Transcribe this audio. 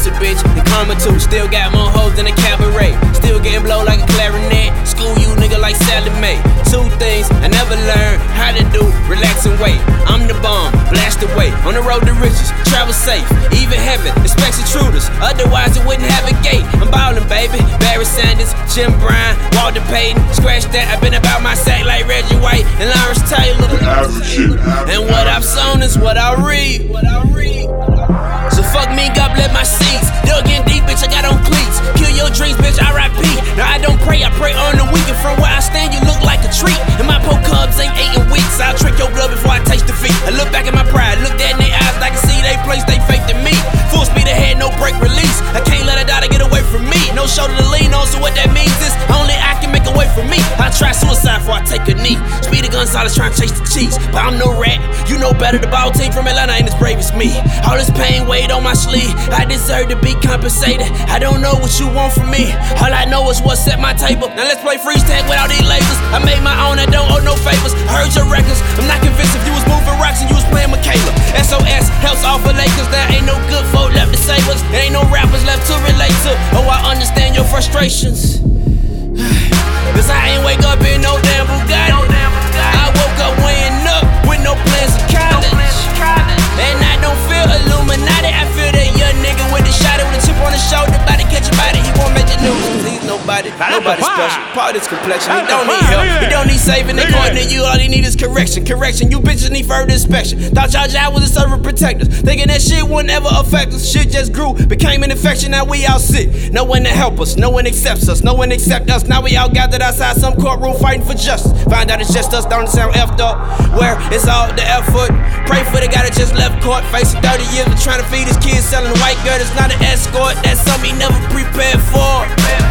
a bitch, and karma too. Still got more hoes than a cabaret. Still getting blow like a clarinet. School you nigga like Sally Mae. Two things I never learned how to do, relax and wait. I'm the bomb, blast away. On the road to riches, travel safe. Even heaven expects intruders, otherwise it wouldn't have a gate. I'm ballin', baby. Barry Sanders, Jim Brown, Walter Payton. Scratch that, I've been about my sack like Reggie White and Lawrence Taylor. And what I've sown is what I reap. So fuck me, God bless my seeds. Dug in deep, bitch, I got on cleats. Kill your dreams, bitch, R.I.P. Now I don't pray, I pray on the weekend. From where I stand, you look like a treat. And my poke cubs ain't 8 weeks. I'll trick your blood before I taste defeat. I look back at my pride, look dead in their eyes, I can see they place they fake to me. Full speed ahead, no break release. I can't let a daughter get away from me. No shoulder to lean on, so what that means is only I can make a way from me. I try suicide before I take a knee. Speedy Gonzalez trying to chase the cheese, but I'm no rat. You know better, the ball team from Atlanta ain't as brave as me. All this pain weighed on my sleeve. I deserve to be compensated. I don't know what you want from me. All I know is what set my table. Now let's play freeze tag without these labels. I made my own, I don't owe no favors. I heard your records, I'm not convinced if you was moving rocks and you was playing Michaela. SOS helps all for Lakers. There ain't no good folk left to save us. There ain't no rappers left to relate to. Oh, I understand your frustrations. Cause I ain't wake up in no damn Bugatti. I woke up weighing up with no plans of college. And I don't feel Illuminati. I feel that young nigga with the shot with a chip on his shoulder, about to catch a body. He won't make the news cause he's nobody special. Part of his complexion, he don't need help. He don't need saving, according to you, all he need is correction. You bitches need further inspection. Thought y'all job was to serve protectors, thinking that shit wouldn't ever affect us. Shit just grew, became an infection, now we all sick. No one to help us, no one accepts us, no one accept us. Now we all gathered outside some courtroom fighting for justice. Find out it's just us, don't sound effed up. Where it's all the effort. Pray for the guy that just left court, facing 30 years of trying to feed his kids, selling a white girl that's not an escort. That's something he never prepared for.